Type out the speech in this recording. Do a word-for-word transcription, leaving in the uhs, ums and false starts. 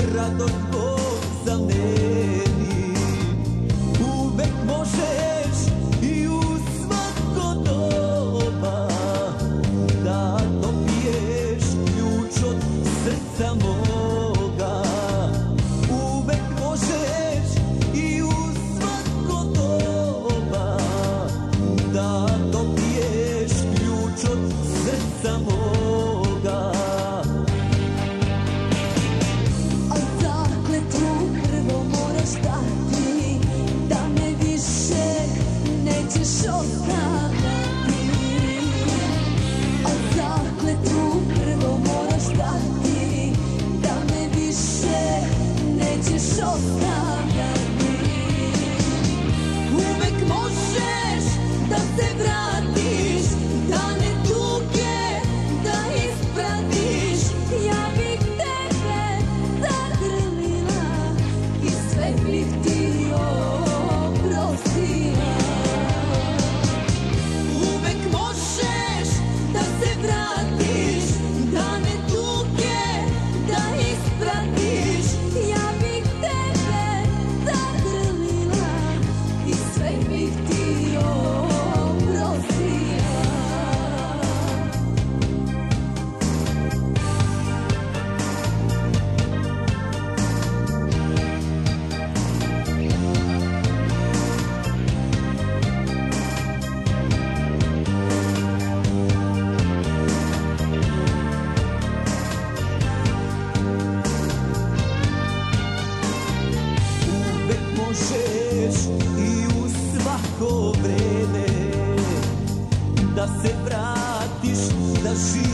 radost Bog zameni. Uvek možeš i u svako doba da dobiješ ključ od srca moga. Uvek možeš i u svako doba da dobiješ ključ od srca moga. A zakletvu prvo moraš dati, da me više nećeš ostavljati. A zakletvu prvo moraš dati, da me više nećeš ostavljati. Uvek možeš da se vratiš, dane tuge da ispratiš. Ja bih tebe zagrlila i sve bih ti oprostila. Uvek možeš da se vratiš, dane tuge da ispratiš. Ja bih tebe zagrlila i sve bih ti oprostila. Uvek možeš i u svako vreme da se vratiš, da živiš